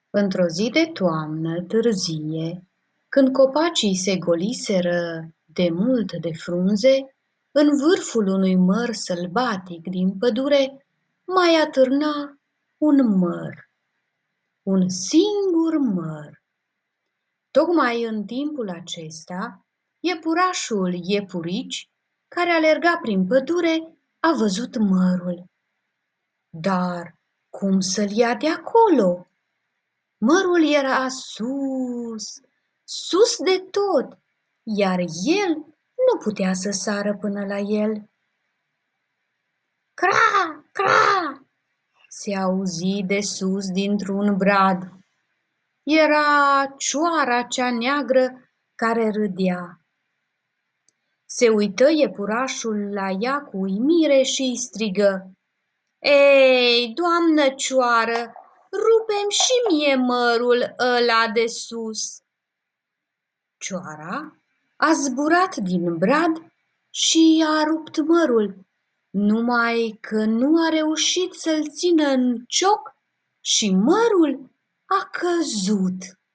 Într-o zi de toamnă târzie, când copacii se goliseră de mult de frunze, în vârful unui măr sălbatic din pădure mai atârna un măr, un singur măr. Tocmai în timpul acesta, iepurașul Iepurici, care alerga prin pădure, a văzut mărul. Dar cum să-l ia de acolo? Mărul era sus, sus de tot, iar el nu putea să sară până la el. Cra, cra, se auzi de sus dintr-un brad. Era cioara cea neagră care râdea. Se uită iepurașul la ea cu uimire și îi strigă: Ei, doamnă cioară, rupe-mi și mie mărul ăla de sus. Cioara a zburat din brad și a rupt mărul, numai că nu a reușit să-l țină în cioc și mărul a căzut.